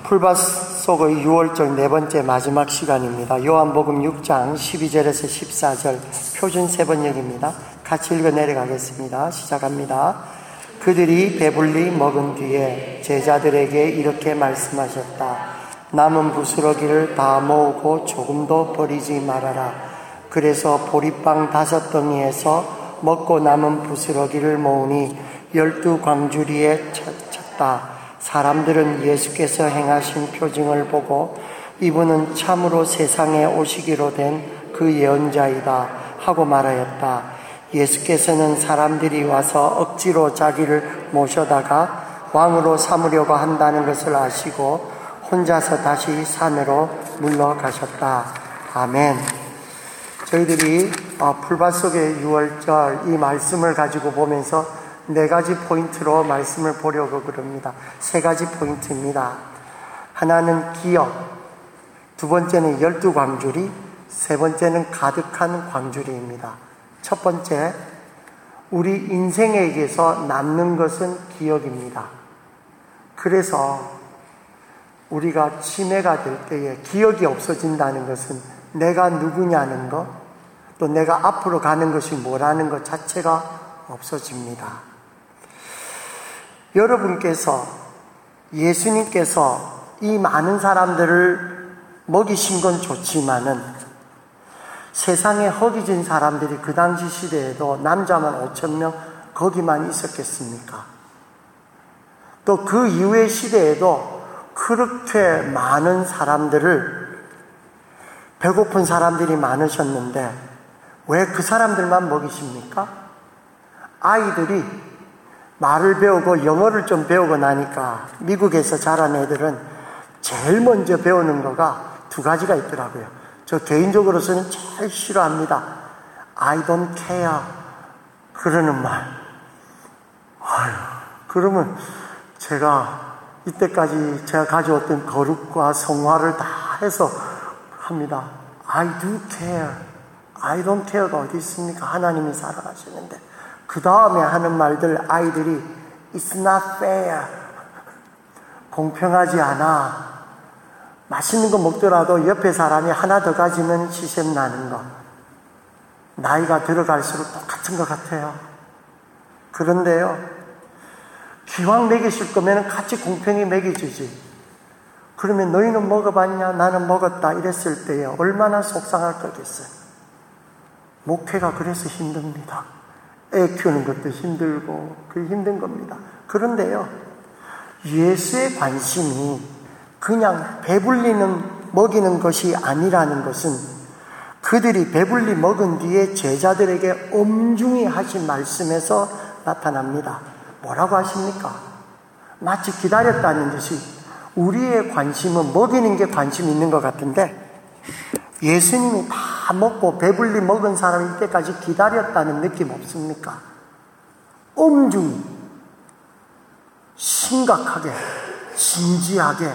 풀밭 속의 6월절 네 번째 마지막 시간입니다. 요한복음 6장 12절에서 14절 표준 세번역입니다. 같이 읽어 내려가겠습니다. 시작합니다. 그들이 배불리 먹은 뒤에 제자들에게 이렇게 말씀하셨다. 남은 부스러기를 다 모으고 조금도 버리지 말아라. 그래서 보리빵 5덩이에서 먹고 남은 부스러기를 모으니 12광주리에 쳤다. 사람들은 예수께서 행하신 표징을 보고 이분은 참으로 세상에 오시기로 된 그 예언자이다 하고 말하였다. 예수께서는 사람들이 와서 억지로 자기를 모셔다가 왕으로 삼으려고 한다는 것을 아시고 혼자서 다시 산으로 물러가셨다. 아멘. 저희들이 풀밭 속의 6월절 이 말씀을 가지고 보면서 4가지 포인트로 말씀을 보려고 그럽니다. 3가지 포인트입니다. 하나는 기억, 두 번째는 12광주리, 세 번째는 가득한 광주리입니다. 첫 번째, 우리 인생에게서 남는 것은 기억입니다. 그래서 우리가 치매가 될 때에 기억이 없어진다는 것은 내가 누구냐는 것, 또 내가 앞으로 가는 것이 뭐라는 것 자체가 없어집니다. 여러분께서, 예수님께서 이 많은 사람들을 먹이신 건 좋지만은 세상에 허기진 사람들이 그 당시 시대에도 남자만 5,000명 거기만 있었겠습니까? 또 그 이후의 시대에도 그렇게 많은 사람들을, 배고픈 사람들이 많으셨는데 왜 그 사람들만 먹이십니까? 아이들이 말을 배우고 영어를 좀 배우고 나니까 미국에서 자란 애들은 제일 먼저 배우는 거가 2가지가 있더라고요. 저 개인적으로서는 제일 싫어합니다. I don't care 그러는 말. 그러면 제가 이때까지 제가 가져왔던 거룩과 성화를 다 해서 합니다. I do care. I don't care가 어디 있습니까? 하나님이 살아가시는데. 그 다음에 하는 말들 아이들이 It's not fair. 공평하지 않아. 맛있는 거 먹더라도 옆에 사람이 하나 더 가지면 시샘 나는 거. 나이가 들어갈수록 똑같은 것 같아요. 그런데요, 기왕 먹이실 거면 같이 공평히 먹여주지. 그러면 너희는 먹어봤냐? 나는 먹었다. 이랬을 때에 얼마나 속상할 거겠어요. 목회가 그래서 힘듭니다. 애 키우는 것도 힘들고 그게 힘든 겁니다. 그런데요, 예수의 관심이 그냥 배불리는 먹이는 것이 아니라는 것은 그들이 배불리 먹은 뒤에 제자들에게 엄중히 하신 말씀에서 나타납니다. 뭐라고 하십니까? 마치 기다렸다는 듯이 우리의 관심은 먹이는 게 관심이 있는 것 같은데 예수님이 다 먹고 배불리 먹은 사람이 이때까지 기다렸다는 느낌 없습니까? 엄중히, 심각하게, 진지하게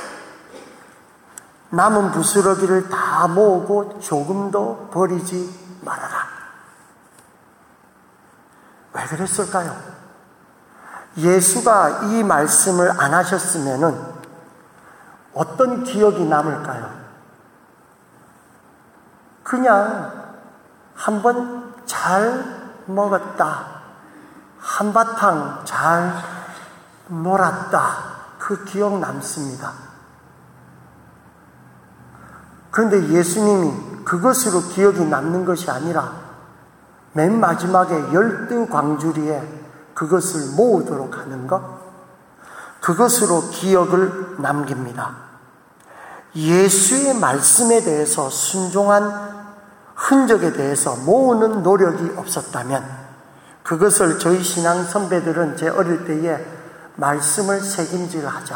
남은 부스러기를 다 모으고 조금도 버리지 말아라. 왜 그랬을까요? 예수가 이 말씀을 안 하셨으면은 어떤 기억이 남을까요? 그냥 한번 잘 먹었다, 한바탕 잘 놀았다, 그 기억 남습니다. 그런데 예수님이 그것으로 기억이 남는 것이 아니라 맨 마지막에 12광주리에 그것을 모으도록 하는 것, 그것으로 기억을 남깁니다. 예수의 말씀에 대해서 순종한 흔적에 대해서 모으는 노력이 없었다면 그것을 저희 신앙 선배들은 제 어릴 때에 말씀을 새김질하자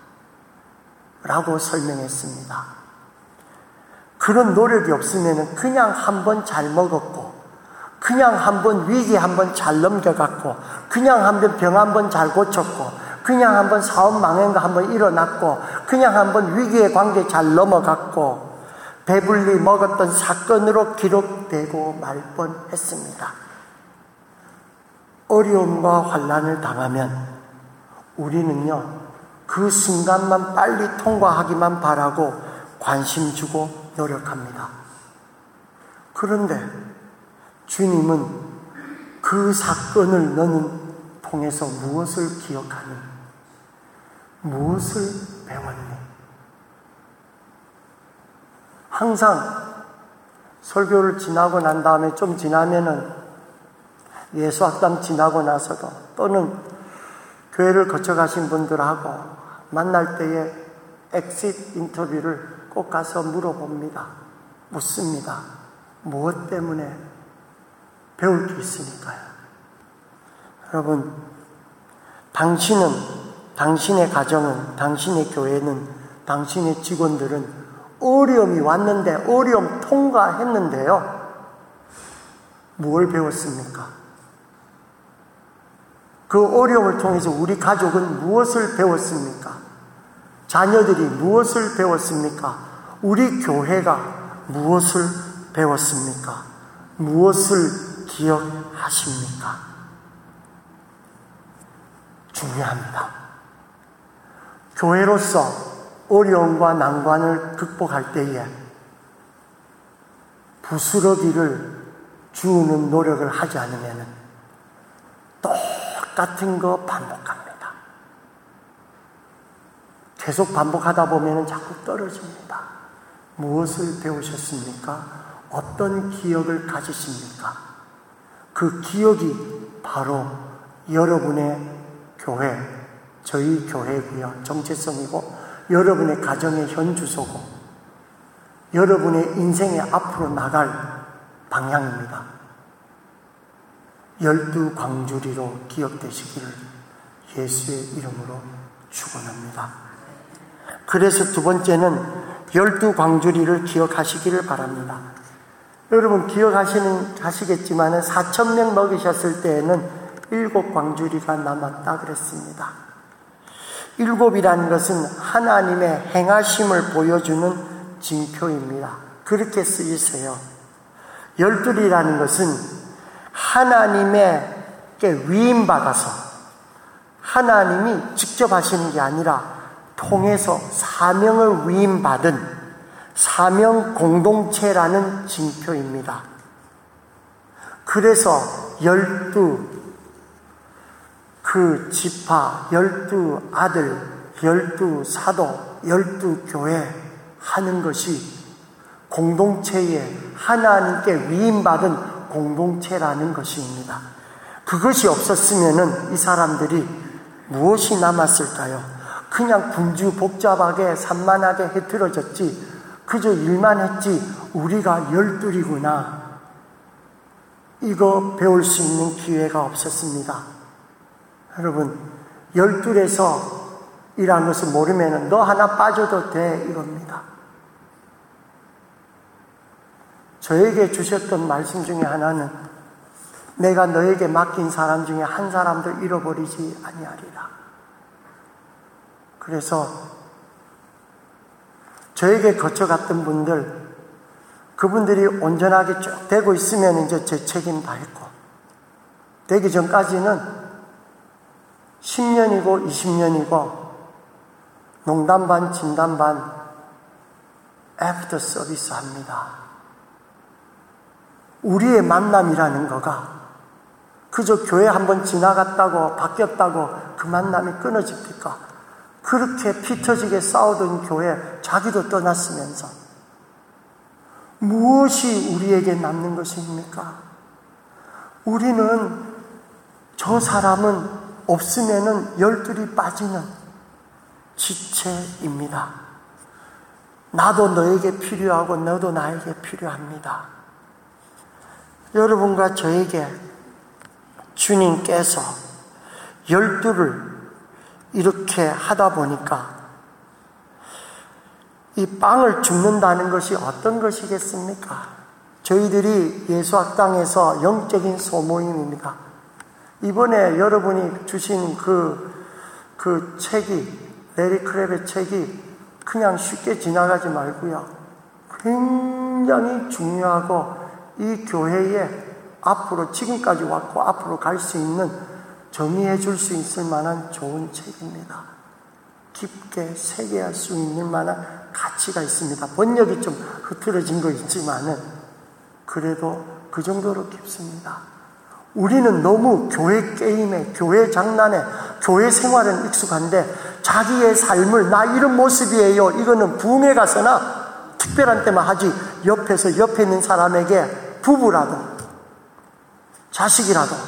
라고 설명했습니다. 그런 노력이 없으면 그냥 한번 잘 먹었고, 그냥 한번 위기 한번 잘 넘겨갔고, 그냥 한번 병 한번 잘 고쳤고, 그냥 한번 사업 망한 거 한번 일어났고, 그냥 한번 위기의 관계 잘 넘어갔고, 배불리 먹었던 사건으로 기록되고 말 뻔했습니다. 어려움과 환난을 당하면 우리는요, 그 순간만 빨리 통과하기만 바라고 관심 주고 노력합니다. 그런데 주님은 그 사건을 너는 통해서 무엇을 기억하니? 무엇을 배웠니? 항상 설교를 지나고 난 다음에 좀 지나면은 예수학당 지나고 나서도 또는 교회를 거쳐가신 분들하고 만날 때에 엑싯 인터뷰를 꼭 가서 물어봅니다. 묻습니다. 무엇 때문에? 배울 게 있으니까요. 여러분, 당신은, 당신의 가정은, 당신의 교회는, 당신의 직원들은 어려움이 왔는데 어려움 통과했는데요. 무엇을 배웠습니까? 그 어려움을 통해서 우리 가족은 무엇을 배웠습니까? 자녀들이 무엇을 배웠습니까? 우리 교회가 무엇을 배웠습니까? 무엇을 기억하십니까? 중요합니다. 교회로서 어려움과 난관을 극복할 때에 부스러기를 주우는 노력을 하지 않으면 똑같은 거 반복합니다. 계속 반복하다 보면 자꾸 떨어집니다. 무엇을 배우셨습니까? 어떤 기억을 가지십니까? 그 기억이 바로 여러분의 교회, 저희 교회고요. 정체성이고 여러분의 가정의 현주소고 여러분의 인생의 앞으로 나갈 방향입니다. 12광주리로 기억되시기를 예수의 이름으로 축원합니다. 그래서 두 번째는 12광주리를 기억하시기를 바랍니다. 여러분 기억하시겠지만 4,000명 먹이셨을 때에는 7광주리가 남았다 그랬습니다. 7이라는 것은 하나님의 행하심을 보여주는 징표입니다. 그렇게 쓰이세요. 12이라는 것은 하나님께 위임받아서 하나님이 직접 하시는 게 아니라 통해서 사명을 위임받은 사명 공동체라는 징표입니다. 그래서 12 그 지파, 12 아들, 12 사도, 12교회 하는 것이 공동체에 하나님께 위임받은 공동체라는 것입니다. 그것이 없었으면 이 사람들이 무엇이 남았을까요? 그냥 군주 복잡하게 산만하게 흐트러졌지 그저 일만 했지 우리가 12이구나 이거 배울 수 있는 기회가 없었습니다. 여러분 12에서 이라는 것을 모르면 너 하나 빠져도 돼 이겁니다. 저에게 주셨던 말씀 중에 하나는 내가 너에게 맡긴 사람 중에 한 사람도 잃어버리지 아니하리라. 그래서 저에게 거쳐갔던 분들 그분들이 온전하게 쭉 되고 있으면 이제 제 책임 다 했고 되기 전까지는 10년이고 20년이고 농담 반 진담 반 애프터 서비스 합니다. 우리의 만남이라는 거가 그저 교회 한번 지나갔다고 바뀌었다고 그 만남이 끊어집니까? 그렇게 피 터지게 싸우던 교회 자기도 떠났으면서 무엇이 우리에게 남는 것입니까? 우리는 저 사람은 없으면은 12이 빠지는 지체입니다. 나도 너에게 필요하고 너도 나에게 필요합니다. 여러분과 저에게 주님께서 12를 이렇게 하다 보니까 이 빵을 줍는다는 것이 어떤 것이겠습니까? 저희들이 예수학당에서 영적인 소모임입니다. 이번에 여러분이 주신 그 책이 레리 크랩의 책이 그냥 쉽게 지나가지 말고요. 굉장히 중요하고 이 교회에 앞으로 지금까지 왔고 앞으로 갈 수 있는 정의해 줄 수 있을 만한 좋은 책입니다. 깊게 새겨할 수 있는 만한 가치가 있습니다. 번역이 좀 흐트러진 거 있지만은 그래도 그 정도로 깊습니다. 우리는 너무 교회 게임에, 교회 장난에, 교회 생활은 익숙한데 자기의 삶을 나 이런 모습이에요, 이거는 부흥회 가서나 특별한 때만 하지, 옆에서 옆에 있는 사람에게 부부라도 자식이라도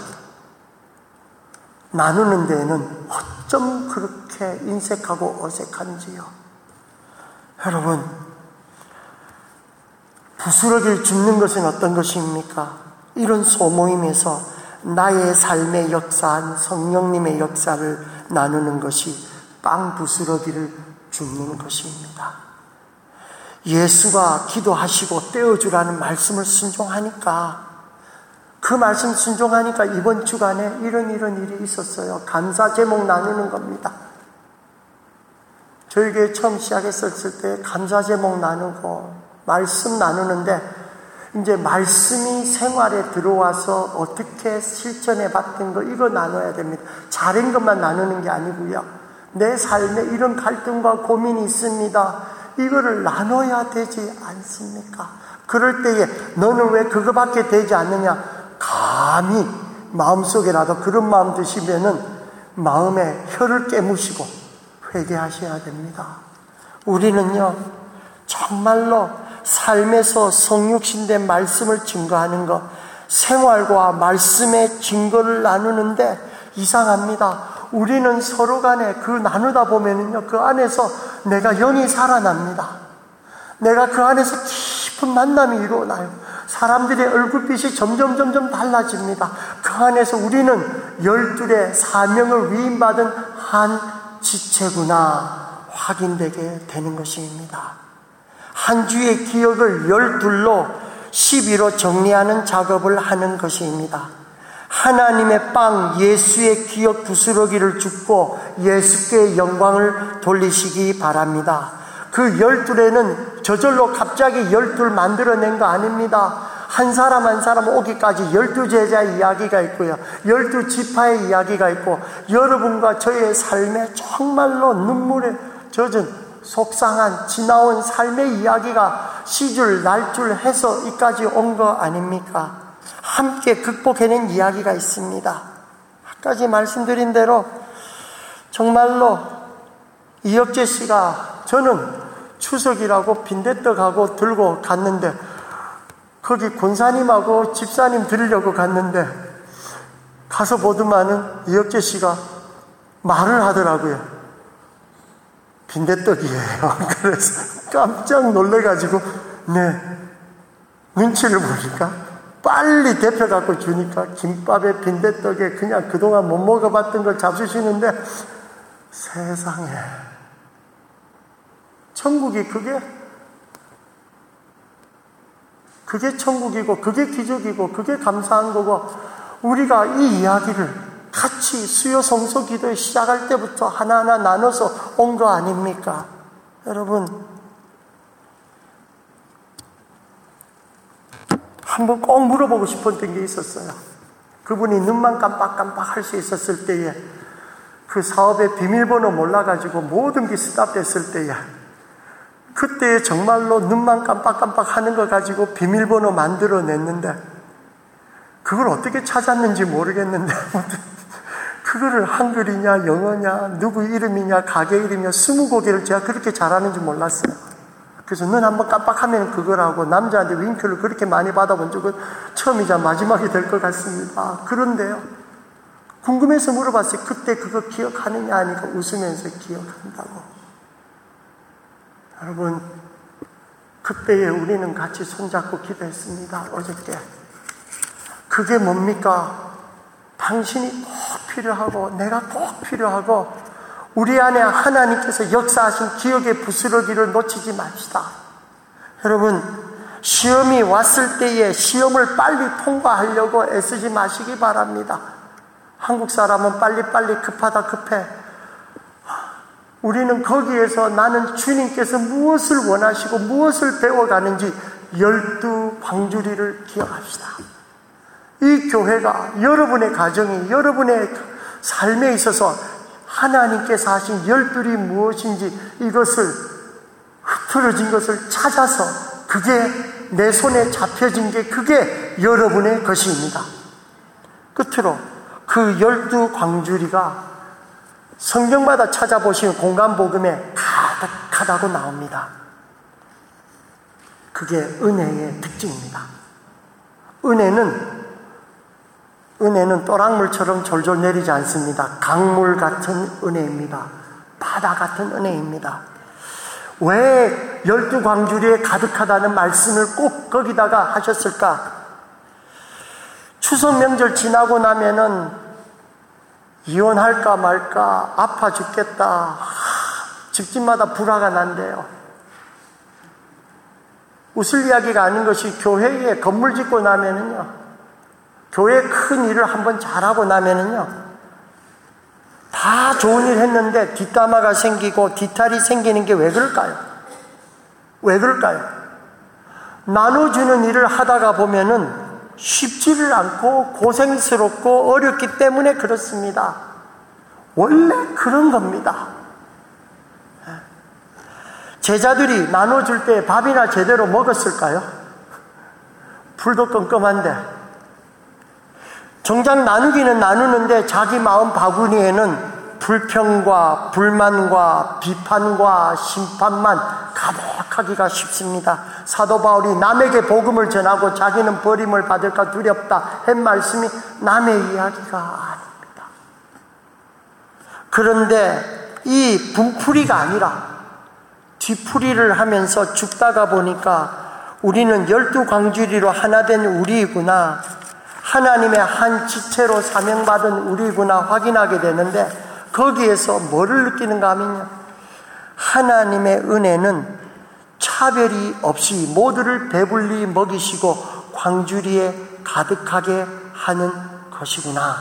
나누는 데에는 어쩜 그렇게 인색하고 어색한지요. 여러분, 부스러기를 줍는 것은 어떤 것입니까? 이런 소모임에서 나의 삶에 역사한 성령님의 역사를 나누는 것이 빵 부스러기를 줍는 것입니다. 예수가 기도하시고 떼어주라는 말씀을 순종하니까, 그 말씀 순종하니까 이번 주간에 이런 일이 있었어요. 감사 제목 나누는 겁니다. 저희 교회 처음 시작했었을 때 감사 제목 나누고 말씀 나누는데, 이제 말씀이 생활에 들어와서 어떻게 실천해 봤던 거, 이거 나눠야 됩니다. 잘한 것만 나누는 게 아니고요. 내 삶에 이런 갈등과 고민이 있습니다. 이거를 나눠야 되지 않습니까? 그럴 때에 너는 왜 그거밖에 되지 않느냐? 감히 마음속에라도 그런 마음 드시면은 마음에 혀를 깨무시고 회개하셔야 됩니다. 우리는요, 정말로 삶에서 성육신된 말씀을 증거하는 것, 생활과 말씀의 증거를 나누는데 이상합니다. 우리는 서로 간에 그 나누다 보면은요, 그 안에서 내가 영이 살아납니다. 내가 그 안에서 깊은 만남이 일어나요. 사람들의 얼굴빛이 점점 달라집니다. 그 안에서 우리는 12의 사명을 위임받은 한 지체구나 확인되게 되는 것입니다. 한 주의 기억을 12로 12로 정리하는 작업을 하는 것입니다. 하나님의 빵 예수의 기억 부스러기를 줍고 예수께 영광을 돌리시기 바랍니다. 그 12에는 저절로 갑자기 12 만들어낸 거 아닙니다. 한 사람 한 사람 오기까지 12제자의 이야기가 있고요, 12지파의 이야기가 있고, 여러분과 저의 삶에 정말로 눈물에 젖은 속상한 지나온 삶의 이야기가 시줄 날줄 해서 이까지 온 거 아닙니까? 함께 극복해낸 이야기가 있습니다. 아까 말씀드린 대로 정말로 이혁재 씨가, 저는 추석이라고 빈대떡하고 들고 갔는데 거기 권사님하고 집사님 들으려고 갔는데 가서 보더만은 이혁재 씨가 말을 하더라고요. 빈대떡이에요. 그래서 깜짝 놀래가지고 눈치를 보니까 빨리 데펴갖고 주니까 김밥에 빈대떡에 그냥 그동안 못 먹어봤던 걸 잡수시는데, 세상에 천국이 그게 천국이고 그게 기적이고 그게 감사한 거고, 우리가 이 이야기를 같이 수요 성소 기도에 시작할 때부터 하나하나 나눠서 온 거 아닙니까? 여러분, 한번 꼭 물어보고 싶었던 게 있었어요. 그분이 눈만 깜빡깜빡 할 수 있었을 때에, 그 사업의 비밀번호 몰라가지고 모든 게 스탑됐을 때에, 그때 정말로 눈만 깜빡깜빡 하는 거 가지고 비밀번호 만들어냈는데, 그걸 어떻게 찾았는지 모르겠는데 그거를 한글이냐 영어냐 누구 이름이냐 가게 이름이냐 20곡을 제가 그렇게 잘하는지 몰랐어요. 그래서 눈 한번 깜빡하면 그거라고, 남자한테 윙크를 그렇게 많이 받아본 적은 처음이자 마지막이 될 것 같습니다. 그런데요, 궁금해서 물어봤어요. 그때 그거 기억하느냐 하니까 웃으면서 기억한다고. 여러분, 그때에 우리는 같이 손잡고 기도했습니다. 어저께. 그게 뭡니까? 당신이 꼭 필요하고 내가 꼭 필요하고, 우리 안에 하나님께서 역사하신 기억의 부스러기를 놓치지 맙시다. 여러분, 시험이 왔을 때에 시험을 빨리 통과하려고 애쓰지 마시기 바랍니다. 한국 사람은 빨리빨리 급하다 급해. 우리는 거기에서 나는 주님께서 무엇을 원하시고 무엇을 배워가는지 12 방주리를 기억합시다. 이 교회가 여러분의 가정이, 여러분의 삶에 있어서 하나님께서 하신 열둘이 무엇인지 이것을 흐트러진 것을 찾아서 그게 내 손에 잡혀진 게 그게 여러분의 것입니다. 끝으로 그 12광주리가 성경마다 찾아보시면 공간복음에 가득하다고 나옵니다. 그게 은혜의 특징입니다. 은혜는 또랑물처럼 졸졸 내리지 않습니다. 강물 같은 은혜입니다. 바다 같은 은혜입니다. 왜 12광주리에 가득하다는 말씀을 꼭 거기다가 하셨을까? 추석 명절 지나고 나면은 이혼할까 말까, 아파 죽겠다, 집집마다 불화가 난대요. 웃을 이야기가 아닌 것이 교회에 건물 짓고 나면은요, 교회 큰 일을 한번 잘하고 나면은요, 다 좋은 일 했는데 뒷담화가 생기고 뒤탈이 생기는 게 왜 그럴까요? 왜 그럴까요? 나눠주는 일을 하다가 보면은 쉽지를 않고 고생스럽고 어렵기 때문에 그렇습니다. 원래 그런 겁니다. 제자들이 나눠줄 때 밥이나 제대로 먹었을까요? 불도 끔끔한데. 정작 나누기는 나누는데 자기 마음 바구니에는 불평과 불만과 비판과 심판만 가득하기가 쉽습니다. 사도 바울이 남에게 복음을 전하고 자기는 버림을 받을까 두렵다 한 말씀이 남의 이야기가 아닙니다. 그런데 이 분풀이가 아니라 뒤풀이를 하면서 죽다가 보니까 우리는 12광주리로 하나 된 우리이구나, 하나님의 한 지체로 사명받은 우리구나 확인하게 되는데, 거기에서 뭐를 느끼는가 하면요, 하나님의 은혜는 차별이 없이 모두를 배불리 먹이시고 광주리에 가득하게 하는 것이구나.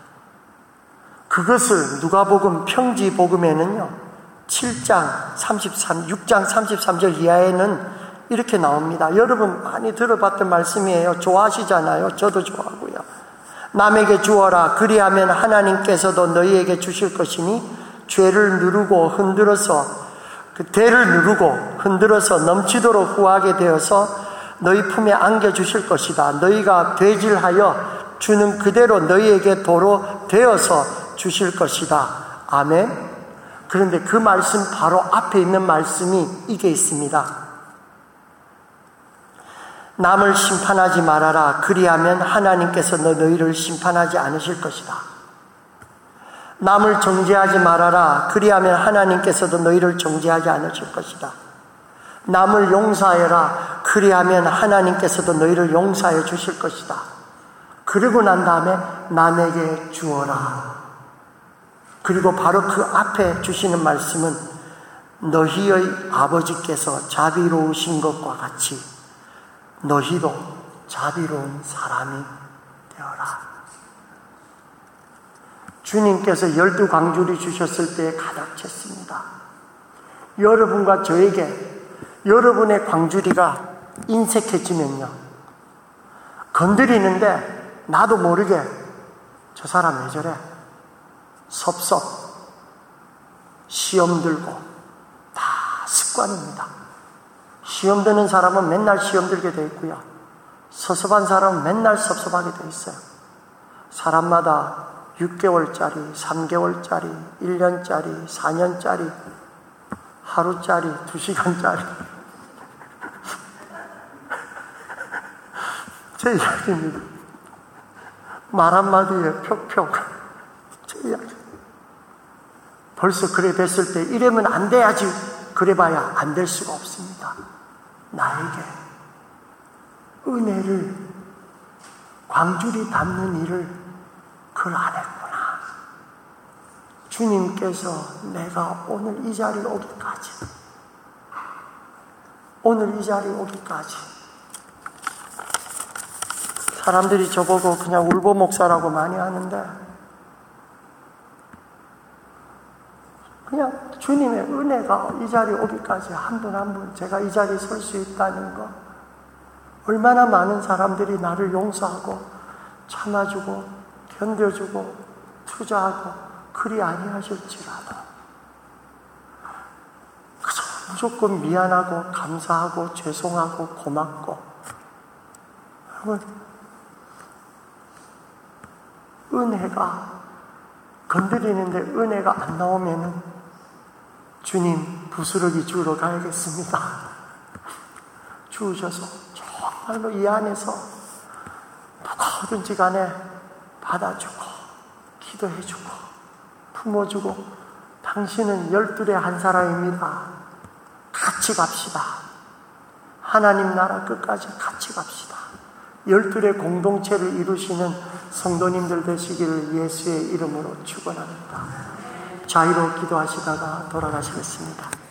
그것을 누가복음 평지복음에는요 6장 33절 이하에는 이렇게 나옵니다. 여러분 많이 들어봤던 말씀이에요. 좋아하시잖아요. 저도 좋아하고요. 남에게 주어라, 그리하면 하나님께서도 너희에게 주실 것이니 죄를 누르고 흔들어서 대를 누르고 흔들어서 넘치도록 후하게 되어서 너희 품에 안겨주실 것이다. 너희가 되질하여 주는 그대로 너희에게 도로 되어서 주실 것이다. 아멘. 그런데 그 말씀 바로 앞에 있는 말씀이 이게 있습니다. 남을 심판하지 말아라. 그리하면 하나님께서 너희를 심판하지 않으실 것이다. 남을 정죄하지 말아라. 그리하면 하나님께서도 너희를 정죄하지 않으실 것이다. 남을 용서해라. 그리하면 하나님께서도 너희를 용서해 주실 것이다. 그러고 난 다음에 남에게 주어라. 그리고 바로 그 앞에 주시는 말씀은 너희의 아버지께서 자비로우신 것과 같이 너희도 자비로운 사람이 되어라. 주님께서 12광주리 주셨을 때에 가득 찼습니다. 여러분과 저에게 여러분의 광주리가 인색해지면요, 건드리는데 나도 모르게 저 사람 왜 저래? 섭섭, 시험 들고, 다 습관입니다. 시험 드는 사람은 맨날 시험 들게 돼 있고요, 섭섭한 사람은 맨날 섭섭하게 돼 있어요. 사람마다 6개월짜리, 3개월짜리, 1년짜리, 4년짜리, 하루짜리, 2시간짜리. 제 이야기입니다. 말 한마디에 펴펴. 제 이야기. 벌써 그래 됐을 때 이러면 안 돼야지. 그래봐야 안 될 수가 없습니다. 나에게 은혜를, 광주리 담는 일을 그걸 안 했구나. 주님께서 내가 오늘 이 자리에 오기까지 사람들이 저보고 그냥 울보 목사라고 많이 하는데, 그냥 주님의 은혜가 이 자리에 오기까지 한 분 한 분 제가 이 자리에 설 수 있다는 거, 얼마나 많은 사람들이 나를 용서하고 참아주고 견뎌주고 투자하고 그리 아니하실지라도 그저 무조건 미안하고 감사하고 죄송하고 고맙고, 여러분, 은혜가 건드리는데 은혜가 안 나오면은 주님 부스러기 주우러 가야겠습니다. 주우셔서 정말로 이 안에서 누구든지 간에 받아주고 기도해주고 품어주고, 당신은 12의 한 사람입니다. 같이 갑시다. 하나님 나라 끝까지 같이 갑시다. 12의 공동체를 이루시는 성도님들 되시기를 예수의 이름으로 축원합니다. 자유로 기도하시다가 돌아가시겠습니다.